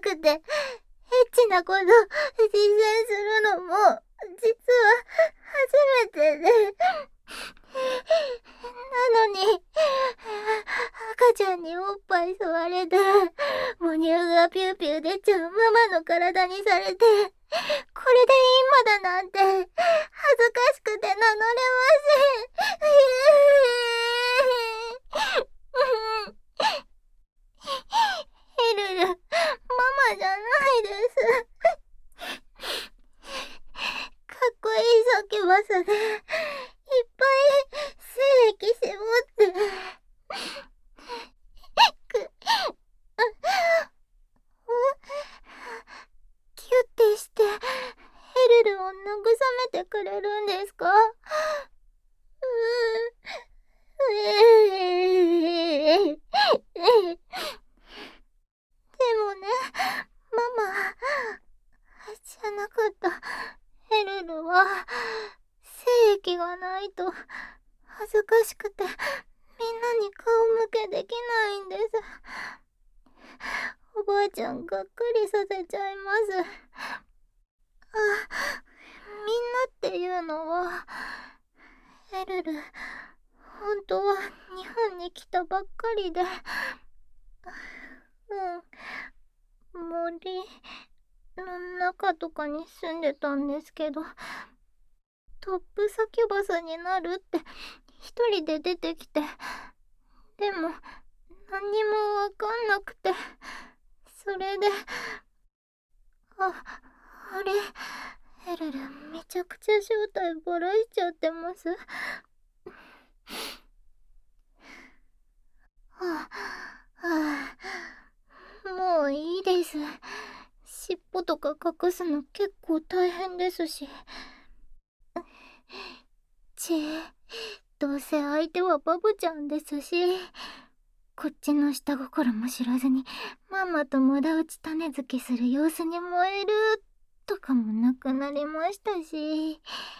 くて、エッチなこと実践するのも、実は初めてで。なのに、赤ちゃんにおっぱい吸われて、母乳がピューピュー出ちゃうママの体にされて、これでいいまだなんて、恥ずかしくて名乗れません。エルル、ママじゃないです。かっこいいサキュバスで、いっぱい精液絞って、キュッてして、エルルを慰めてくれるんですか？でもね、ママ、じゃなかった。エルルは、精液がないと、恥ずかしくて、みんなに顔向けできないんです。おばあちゃんがっかりさせちゃいます。みんなっていうのは、エルル、本当は日本に来たばっかりで、森の中とかに住んでたんですけど、トップサキュバスになるって一人で出てきて、でも何にもわかんなくて、それで、あれ、エルルめちゃくちゃ正体バラしちゃってます。もういいです。尻尾とか隠すの結構大変ですし。どうせ相手はバブちゃんですし、こっちの下心も知らずにまんまと無駄打ち種付けする様子に燃えるとかもなくなりましたし。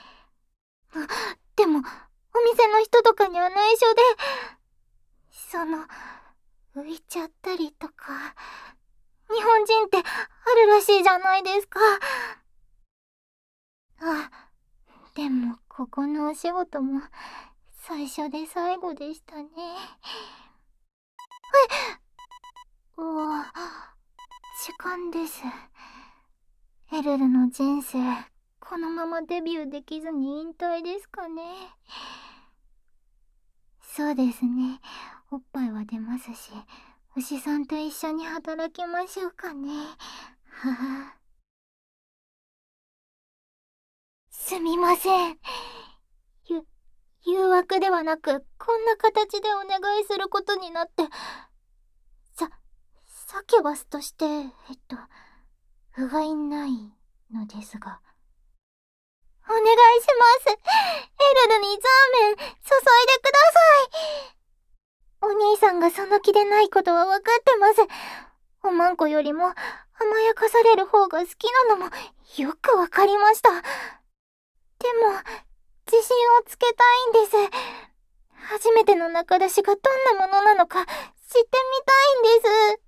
でもお店の人とかには内緒で、浮いちゃったりとか、日本人ってあるらしいじゃないですか。でもここのお仕事も最初で最後でしたね。時間です。エルルの人生、このままデビューできずに引退ですかね。そうですね。おっぱいは出ますし、牛さんと一緒に働きましょうかね。はは。すみません。誘惑ではなく、こんな形でお願いすることになって、サキュバスとして、不甲斐ないのですが。お願いします。エルルにザーメン、注いでください。お兄さんがその気でないことは分かってます。おまんこよりも甘やかされる方が好きなのもよくわかりました。でも、自信をつけたいんです。初めての仲出しがどんなものなのか知ってみたいんです。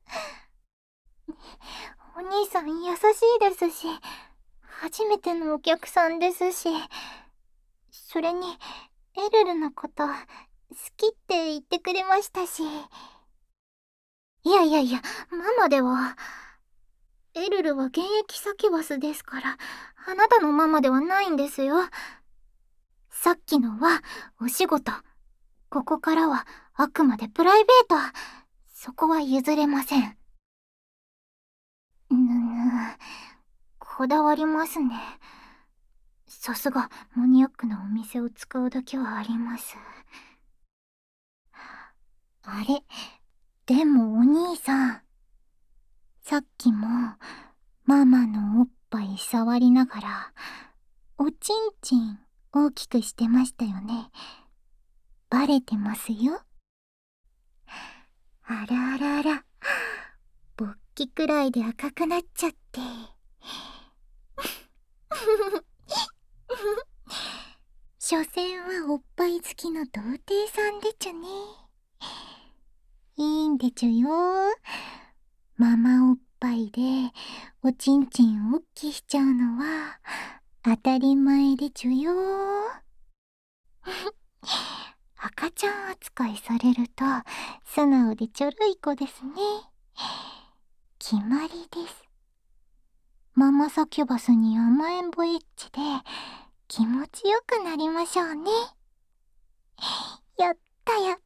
お兄さん優しいですし、初めてのお客さんですし、それにエルルのこと好きって言ってくれましたし。いや、ママでは。エルルは現役サキュバスですから、あなたのママではないんですよ。さっきのはお仕事。ここからはあくまでプライベート。そこは譲れません。こだわりますね。さすがマニアックなお店を使うだけはあります。あれ、でもお兄さん、さっきもママのおっぱい触りながらおちんちん大きくしてましたよね。バレてますよ。あらあらあら、勃起くらいで赤くなっちゃって。所詮はおっぱい好きの童貞さんでちゅね。いいんでちゅよ。ママおっぱいでおちんちんおっきしちゃうのは当たり前でちゅよ赤ちゃん扱いされると素直でちょろい子ですね。決まりです。ママサキュバスに甘えんぼエッチで気持ちよくなりましょうね。やったや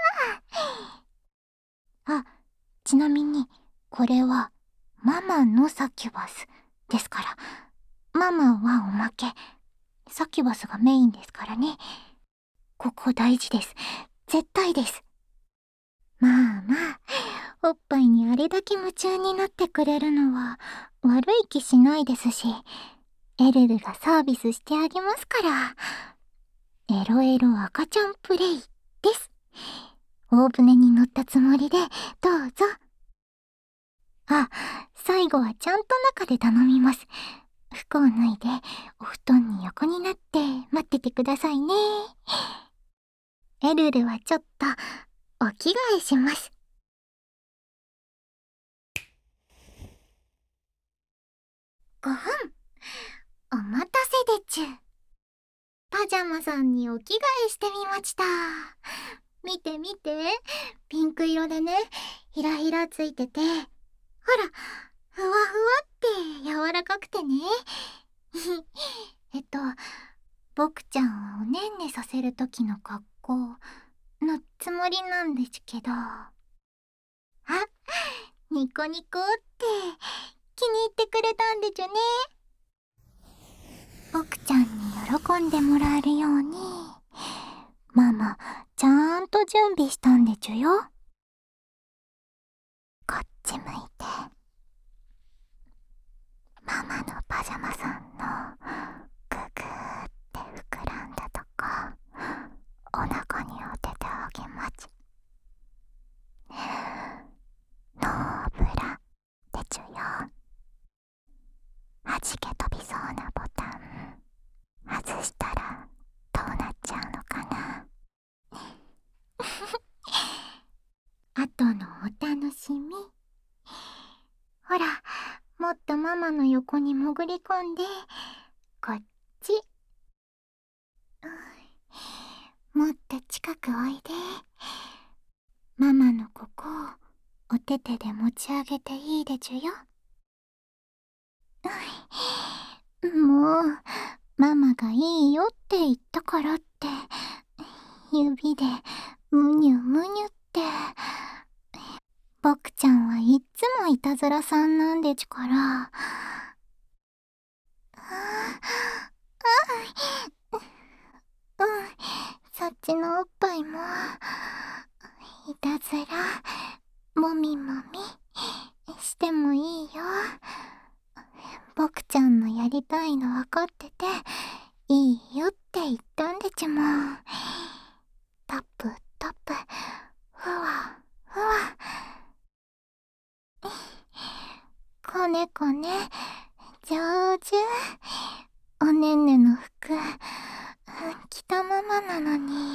ったあ、ちなみにこれはママのサキュバスですから、ママはおまけ、サキュバスがメインですからね。ここ大事です。絶対です。まあまあ、おっぱいにあれだけ夢中になってくれるのは悪い気しないですし、エルルがサービスしてあげますから。エロエロ赤ちゃんプレイです。大船に乗ったつもりでどうぞ。あ、最後はちゃんと中で頼みます。服を脱いでお布団に横になって待っててくださいね。エルルはちょっとお着替えします。5分。お待たせでちゅ。パジャマさんにお着替えしてみました。見て見て、ピンク色でね、ひらひらついてて、ほら、ふわふわって柔らかくてね。僕ちゃんをおねんねさせる時の格好のつもりなんですけど。あ、ニコニコって気に入ってくれたんでちゅね。僕ちゃんに喜んでもらえるように、ママちゃんと準備したんでちゅよ。こっち向いて。ママのパジャマさんのググーって膨らんだとこ、お腹に当ててあげまち。ノーブラでちゅよ。弾け飛びそうなボタン外したらどうなっちゃうのかな。後のお楽しみ。ほら、もっとママの横に潜り込んで、こっち。もっと近くおいで。ママのここをお手手で持ち上げていいでちゅよ。もう、ママがいいよって言ったからって、指でむにゅむにゅって。僕ちゃんはいっつもいたずらさんなんでちゅから。そっちのおっぱいもいたずらもみもみしてもいいよ。僕ちゃんのやりたいの分かってていいよって言ったんでちゅもん。タップタップ、ふわふわ。こねこね上手。おねんねの服着たままなのに。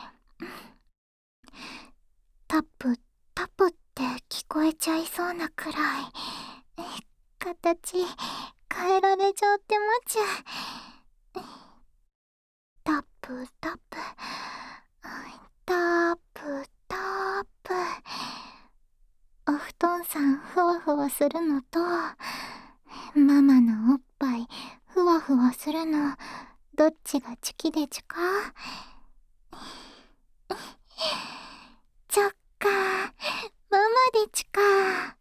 タップタップって聞こえちゃいそうなくらい形変えられちゃってまちゅ。タップタップタップタップ。お布団さんふわふわするのとママのおっぱいふわふわするの、どっちがチュキでちゅか。ちょっかママでちゅか。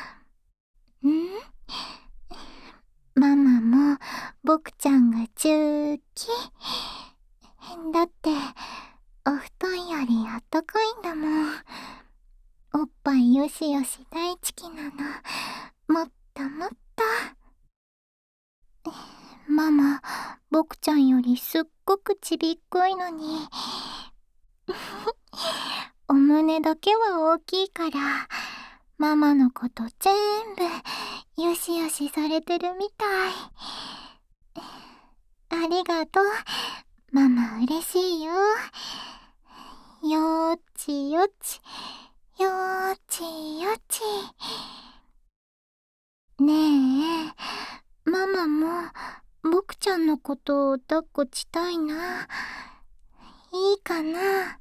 ママも僕ちゃんがチューキ。だってお布団よりあったかいんだもん。おっぱいよしよし大好きなの。もっともっと。ママ、僕ちゃんよりすっごくちびっこいのに。お胸だけは大きいから、ママのこと全部よしよしされてるみたい。ありがとう。ママ嬉しいよ。よちよち、よちよち。 のことを抱っこしたいな。いいかな。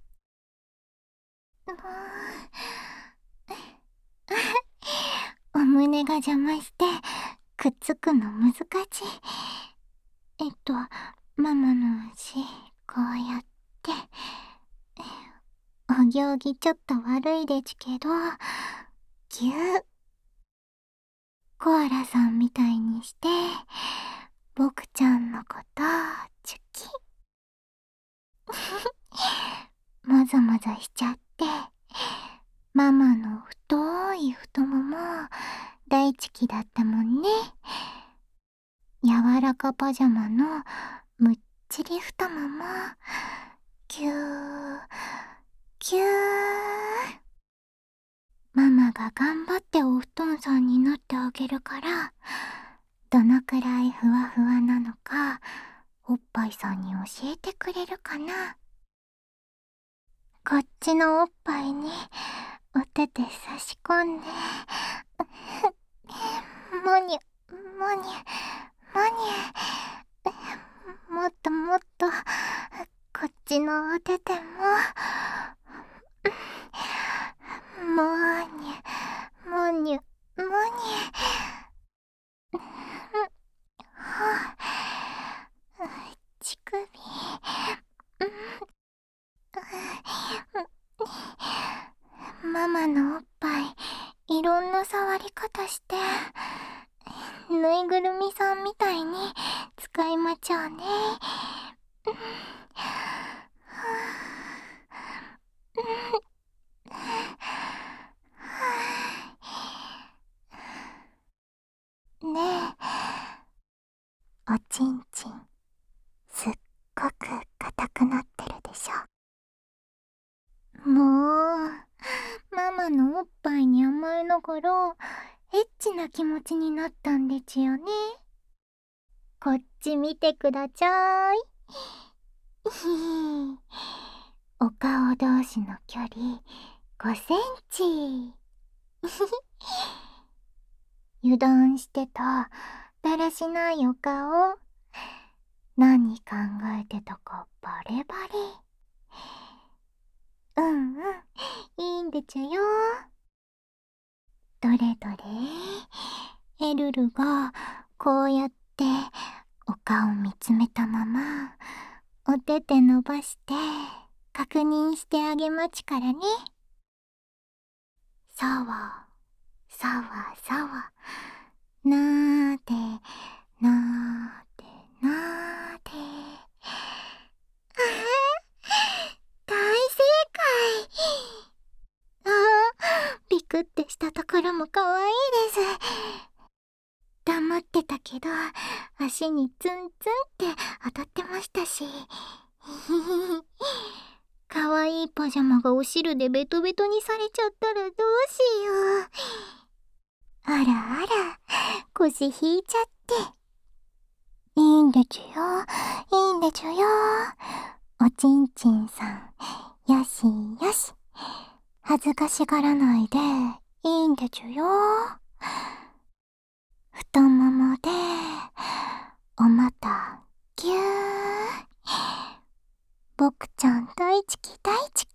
お胸が邪魔してくっつくの難しい。ママの足こうやってお行儀ちょっと悪いですけどぎゅーコアラさんみたいにして僕ちゃんのことチュキもぞもぞしちゃってママの太い太もも大好きだったもんね。柔らかパジャマのむっちり太ももキューキュー。ママが頑張ってお布団さんになってあげるからどのくらいふわふわなのかおっぱいさんに教えてくれるかな。こっちのおっぱいにお手で差し込んでもにゅもにゅもにゅ、もっともっとこっちのお手でももにゅもにゅもにゅ乳首ママのおっぱいいろんな触り方してぬいぐるみさんみたいに使いまちょうね。ねえ、おちんちんすっごく硬くなってるでしょ。もうママのおっぱいに甘えながらエッチな気持ちになったんですよね。こっち見てください。お顔同士の距離5センチ。油断してただらしないお顔何考えてたかバレバレ。うんうん、いいんでちゅよ。どれどれ、エルルがこうやってお顔見つめたままお手手伸ばして確認してあげまちからね。さわさわさわなーでなーでなーで大正解。ビクってしたところも可愛いです。黙ってたけど足にツンツンって当たってましたし可愛いパジャマがお汁でベトベトにされちゃったらどうしよう。あらあら腰引いちゃっていいんでちゅよいいんでちゅよ。おちんちんさんよしよし恥ずかしがらないでいいんでちゅよ。太ももでお股ぎゅー。僕ちゃん大好き大好き。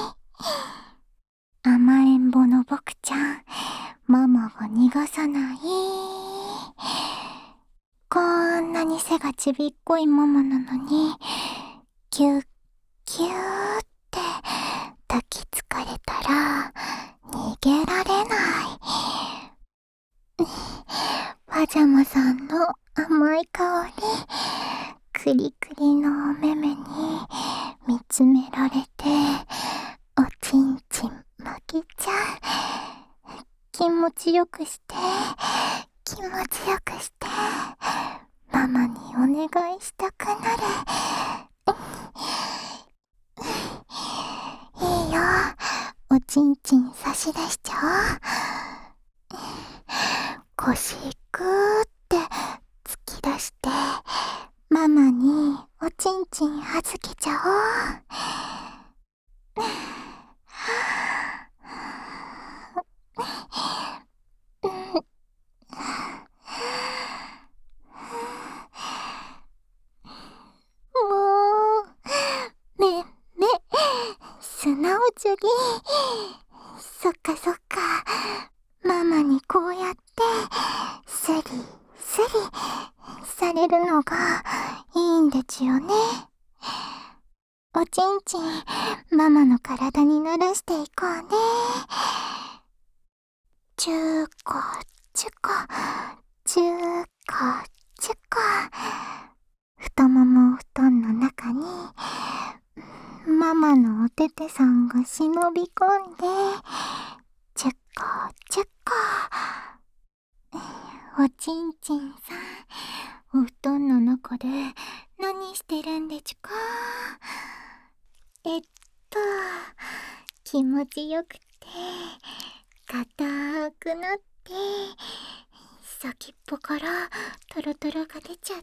甘えん坊の僕ちゃんママが逃がさない。こんなに背がちびっこいママなのにキュッキューって抱きつかれたら逃げられない。パジャマさんの甘い香りクリクリのお目目に見つめられておちんちん負けちゃう。気持ちよくして気持ちよくしてママにお願いしたくなる。いいよおちんちん差し出しちゃおう。腰グーって突き出してママにおちんちん預けちゃおう。 砂おちゅぎ。そっかそっか。ママにこうやってスリスリされるのがいいんでちゅよね。おちんちん、ママの体に慣らしていこうね。チュコチュコチュコチュコ。太ももお布団の中にママのおててさんが忍び込んで、チュコチュコ。おちんちんさん、お布団の中で何してるんでちゅか？気持ちよくて硬くなって、先っぽからトロトロが出ちゃって。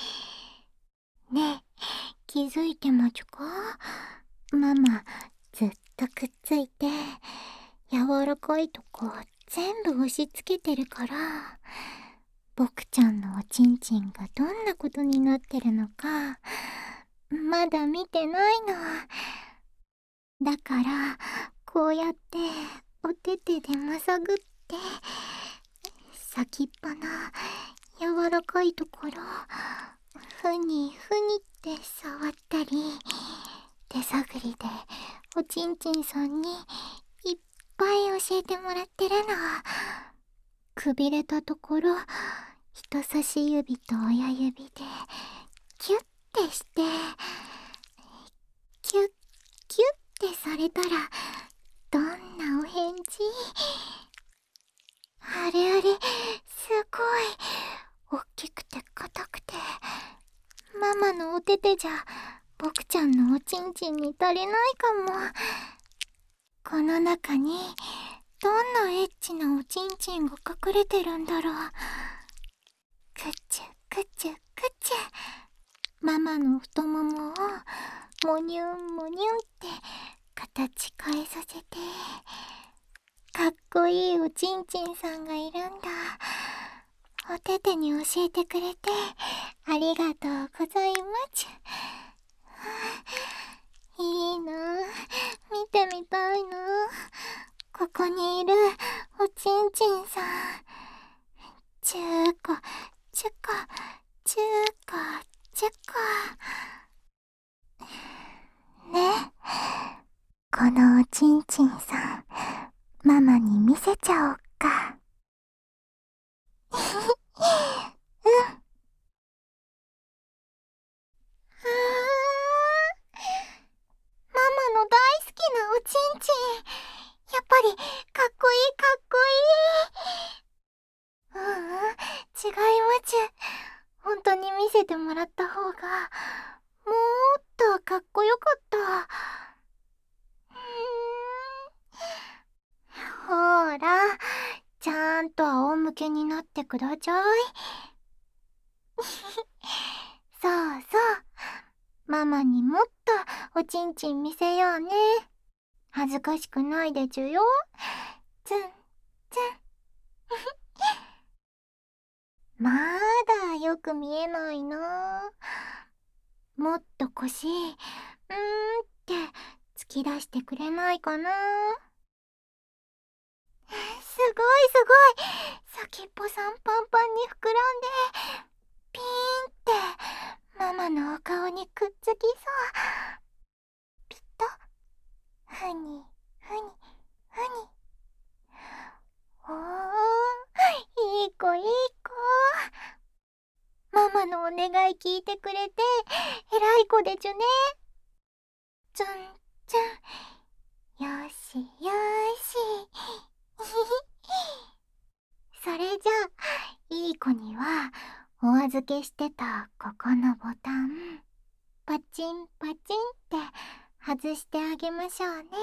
ねえ、気づいてまちゅか？ママずっとくっついて柔らかいとこ全部押し付けてるから、僕ちゃんのおちんちんがどんなことになってるのかまだ見てないの。だからこうやっておててでまさぐって、先っぽの柔らかいところふにふにって触ったり、手探りでおちんちんさんにいっぱい教えてもらってるの。くびれたところ人差し指と親指でキュッてして、キュッキュッてされたらどんなお返事？あれあれ、すごい大きくて硬くて、ママのおててじゃ僕ちゃんのおちんちんに足りないかも。この中にどんなエッチなおちんちんが隠れてるんだろう。くちゅくちゅくちゅ。ママの太ももをもにゅんもにゅんって形変えさせて、かっこいいおちんちんさんがいるんだ。おててに教えてくれてありがとうございます。いいな、見てみたいな。ここにいるおちんちんさん、チューコチュコチューコチュコ。ね、このおちんちんさん、ママに見せちゃおっか。うん。ママの大好きなおちんちん、やっぱりかっこいいかっこいい。違いまちゅ。本当に見せてもらった方がもっとかっこよかった。ほーら、ちゃんと仰向けになってください。そうそう、ママにもっとおちんちん見せようね。恥ずかしくないでちゅよ。ツンツン。まだよく見えないな。もっと腰って突き出してくれないかな。すごいすごい、先っぽさんパンパンに膨らんでピーンってママのお顔にくっつきそう。ピタッ、ふにふにふに。おー、いい子いい子。ママのお願い聞いてくれて偉い子でちゅね。ツンツン、よしよし。それじゃあいい子にはお預けしてたここのボタンパチンパチンって外してあげましょうね。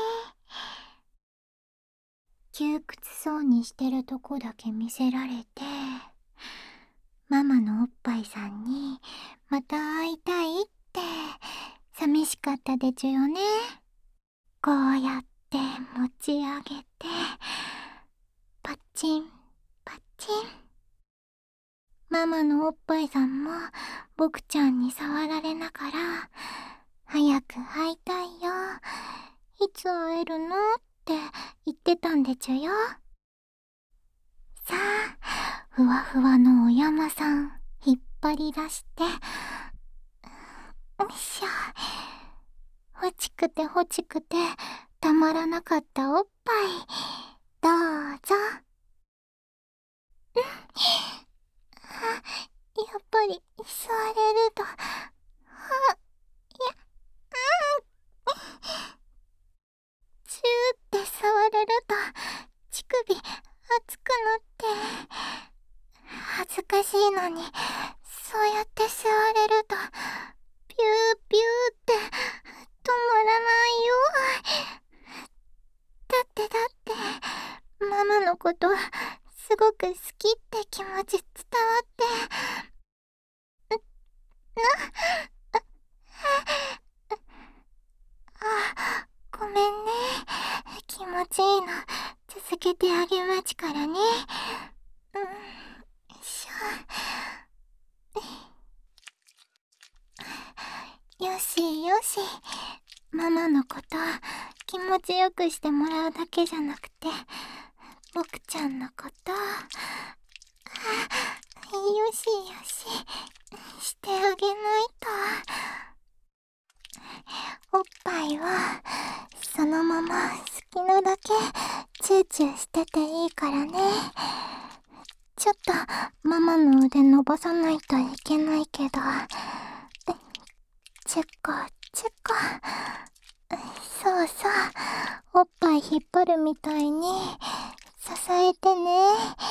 窮屈そうにしてるとこだけ見せられて、ママのおっぱいさんにまた会いたいって寂しかったでちゅよね。こうやって持ち上げてパチンパチン。ママのおっぱいさんも僕ちゃんに触られながら早く会いたいよ、 つ会えるのって言ってたんでちゅよ。さあ、ふわふわのお山さん引っ張り出して、よいしょ。欲しくて欲しくてたまらなかったおっぱい、どうぞ。やっぱり座れると、チューって触れると乳首熱くなって、恥ずかしいのにそうやって座れるとピューピューって止まらないよ。だってママのことすごく好きって気持ち伝わって、ごめんね。気持ちいいの続けてあげまちからね。よいしょ。よしよし。ママのこと気持ちよくしてもらうだけじゃなくて、僕ちゃんのことよしよししてあげないと。おっぱいはそのまま好きなだけチューチューしてていいからね。ちょっとママの腕伸ばさないといけないけど、チュコチュコ。そうそう、おっぱい引っ張るみたいに支えてね。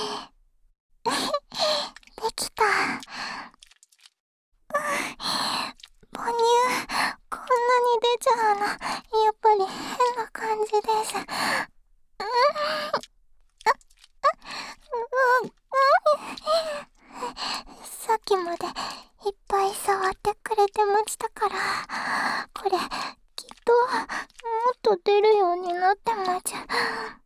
できた。母乳こんなに出ちゃうの、やっぱり変な感じです。さっきまでいっぱい触ってくれてましたから、これきっともっと出るようになってまちゃ。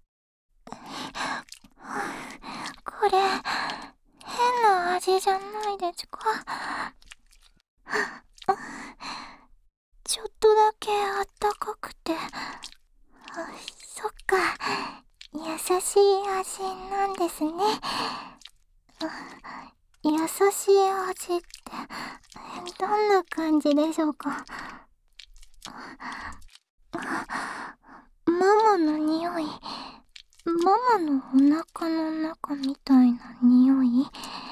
これ変な味じゃないですか？ちょっとだけあったかくて、そっか、優しい味なんですね。優しい味ってどんな感じでしょうか？ママの匂い、ママのお腹の中みたいな匂い。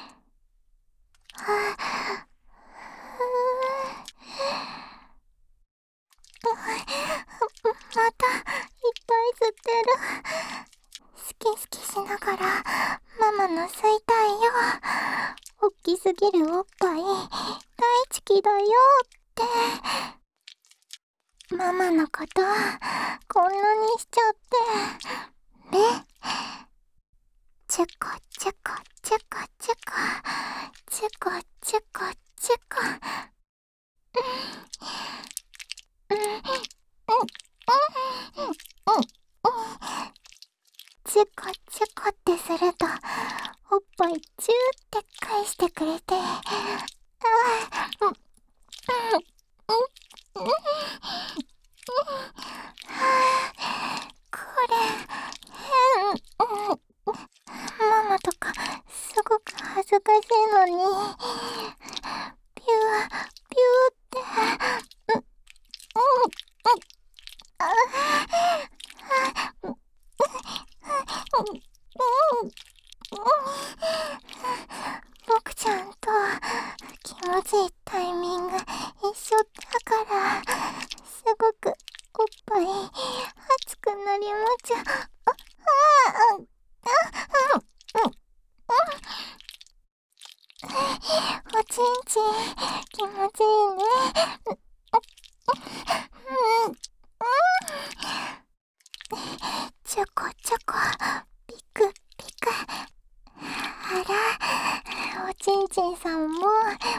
またいっぱい吸ってる。好き好きしながらママの吸いたいよ。おっきすぎるおっぱい大好きだよって。ママのことこんなにしちゃってね。チュコチュコチュコチュコチュコチュコチュコ。チュコチュコってするとおっぱいチューって返してくれて、これママとかすごく恥ずかしいのに、ピューピューって僕ちゃんと気持ちいいタイミング一緒だからすごくおっぱい熱くなりまちゃ。おちんちん気持ちいいね。チョコチョコピクピク。あら、おちんちんさんも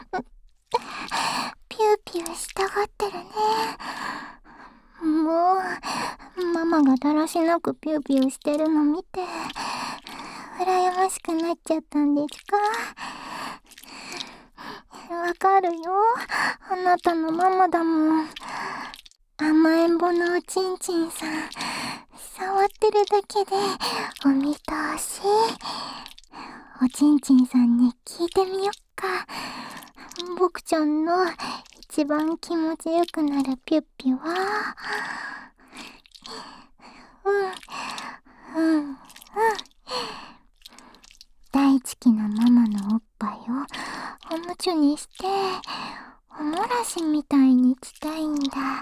ピューピューしたがってるね。もうママがだらしなくピューピューしてるの見て羨ましくなっちゃったんですか？わかるよ、あなたのママだもん。 甘えん坊のおちんちんさん、触ってるだけでお見通し。おちんちんさんに聞いてみよっか。僕ちゃんの一番気持ちよくなるピュッピは、うん、うん、うん。大好きなママのおっぱいをおむつにして、おもらしみたいにしたいんだ。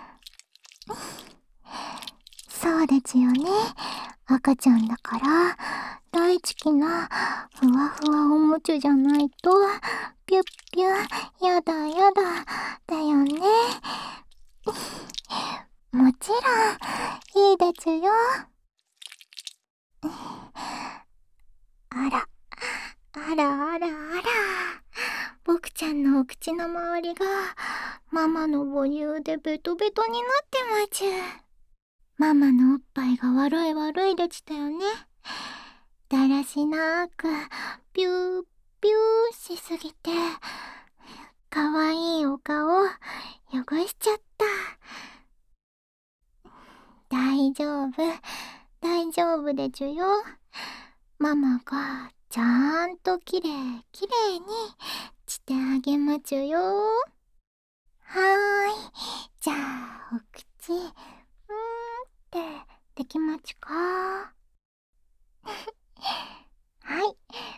そうですよね。赤ちゃんだから、大好きなふわふわおむつじゃないと、ピュッピュ、やだやだ、だよね。もちろん、いいですよ。あら、あらあらあら。僕ちゃんのお口の周りが、ママの母乳でベトベトになってまちゅ。ママのおっぱいが悪い悪いでしたよね。だらしなく、ピューピューしすぎて、かわいいお顔、汚しちゃった。大丈夫、大丈夫でちゅよ。ママがちゃんときれいきれいにしてあげまちゅよ。はーい。じゃあ、お口、ってできまちゅか。はい。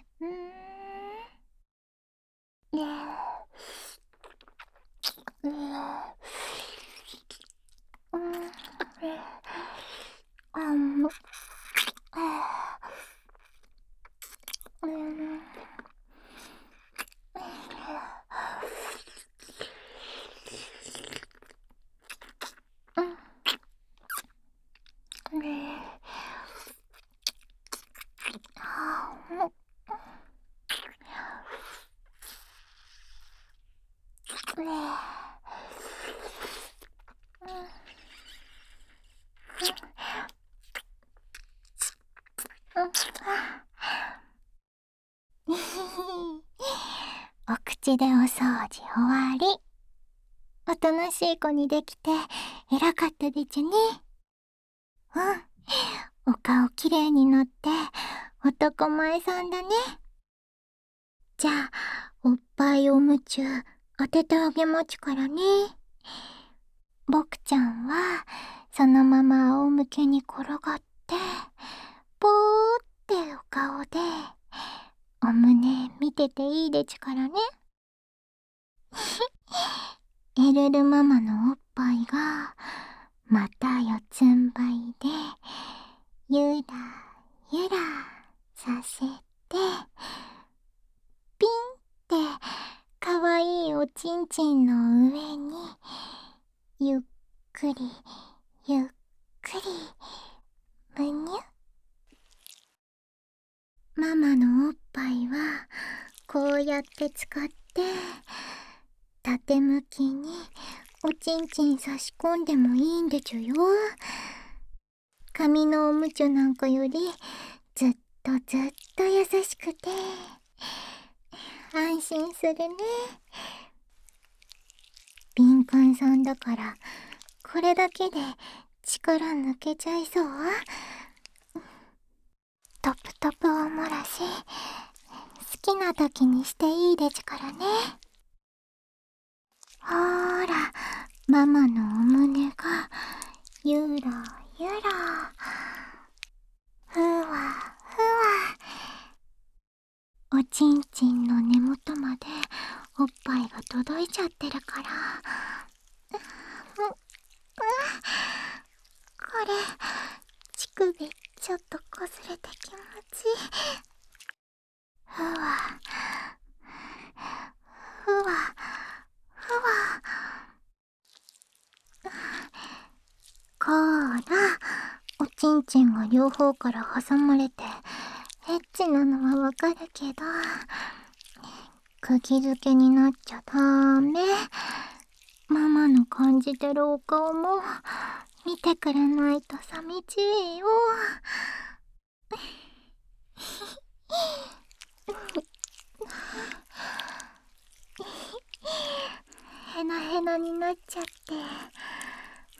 お口でお掃除終わり。おとなしい子にできて偉かったでちゅね。お顔きれいになって男前さんだね。じゃあ、おっぱいおむつ当ててあげまちゅからね。僕ちゃんはそのまま仰向けに転がって、ぽーってお顔でお胸見てていいでちゅからね。エルルママのおっぱいがまた四つん這いでゆらゆらさせて、ピンってかわいいおちんちんの上にゆっくりゆっくりむにゅ。ママのおっぱいはこうやって使って縦向きにおちんちん差し込んでもいいんでちゅよ。紙のおむつなんかよりずっとずっと優しくて安心するね。敏感さんだからこれだけで力抜けちゃいそう。トプトプおもらし好きな時にしていいでちゅからね。ほーら、ママのお胸がゆらゆらふわふわ、おちんちんの根元までおっぱいが届いちゃってるから、これ乳首ちょっとこすれて気持ちいい。ふわふわふわ。こーら、おちんちんが両方から挟まれてエッチなのはわかるけど、釘付けになっちゃダメ。ママの感じてるお顔も見てくれないと寂しいよ。ヘナヘナになっちゃって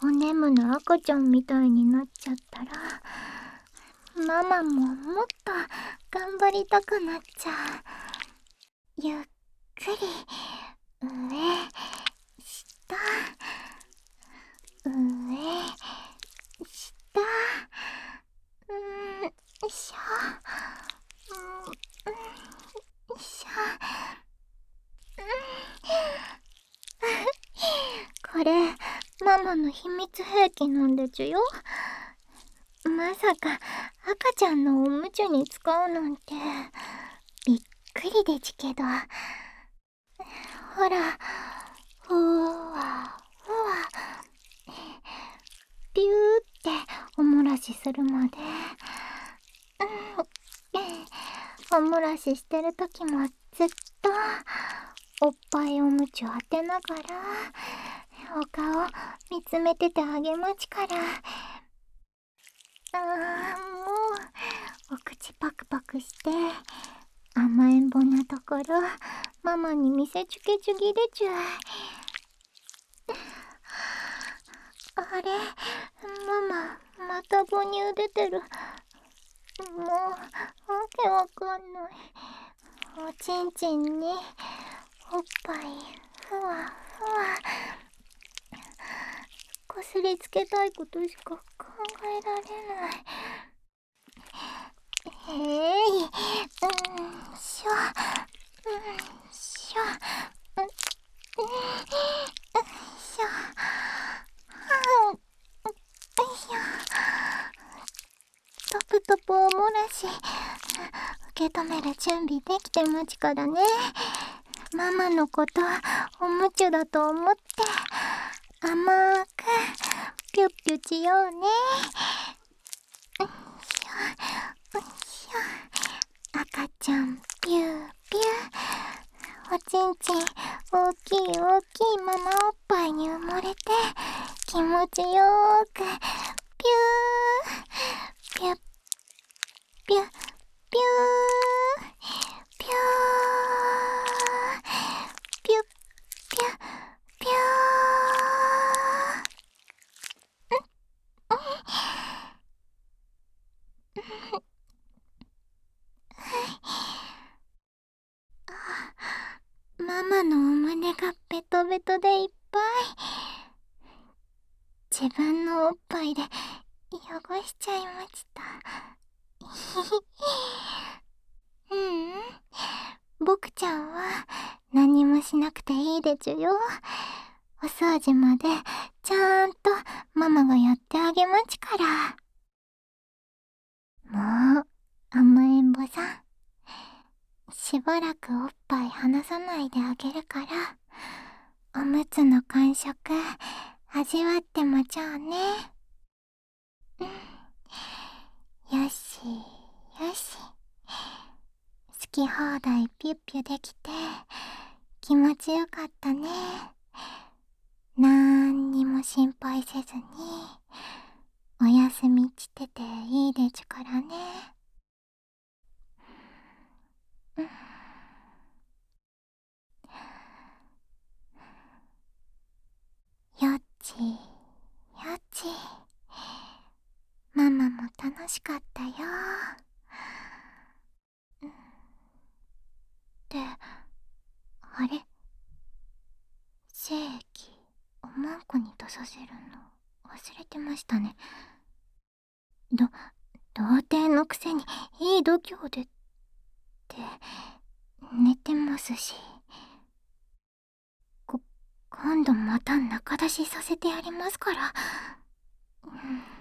お眠の赤ちゃんみたいになっちゃったら、ママももっと頑張りたくなっちゃう。ゆっくり上、下、上、下、よいしょ、よいしょ。これ、ママの秘密兵器なんでちゅよ。まさか赤ちゃんのおむつに使うなんてびっくりでちけど、ほら、ふわふわ、ピューっておもらしするまで、おもらししてるときもずっとおっぱいおむつを当てながらお顔見つめててあげまちから。もうお口パクパクして甘えんぼなところママに見せつけちゅぎでちゅ。あれ、ママまた母乳出てる。もうわけわかんない。おちんちんにおっぱいふわふわ、こすりつけたいことしか考えられない。しょ、しょ、しょ、よいしょ。トプトプおもらし、受け止める準備できてまちからね。ママのことおむつだと思って甘くピュッピュちようね。よいしょ、よいしょ。赤ちゃんピューピュー、おちんちん大きい大きいママおっぱいに埋もれて気持ちよーくピューピュッピュッピューピューピュッピュッピュー。ママのお胸がベトベトでいっぱい。自分のおっぱいで汚しちゃいました。ううん、僕ちゃんは何もしなくていいでちゅよ。お掃除までちゃんとママがやってあげまちから。もう甘えんぼさん、しばらくおっぱい離さないであげるから、おむつの感触味わってもちゃうね。よしよし、好き放題ピュッピュできて気持ちよかったね。なんにも心配せずにお休みしてていいでちゅからね。よっちよっち、ママも楽しかったよ。で、あれ、精液おまんこに出させるの忘れてましたね。童貞のくせにいい度胸でって寝てますし、今度また中出しさせてやりますから。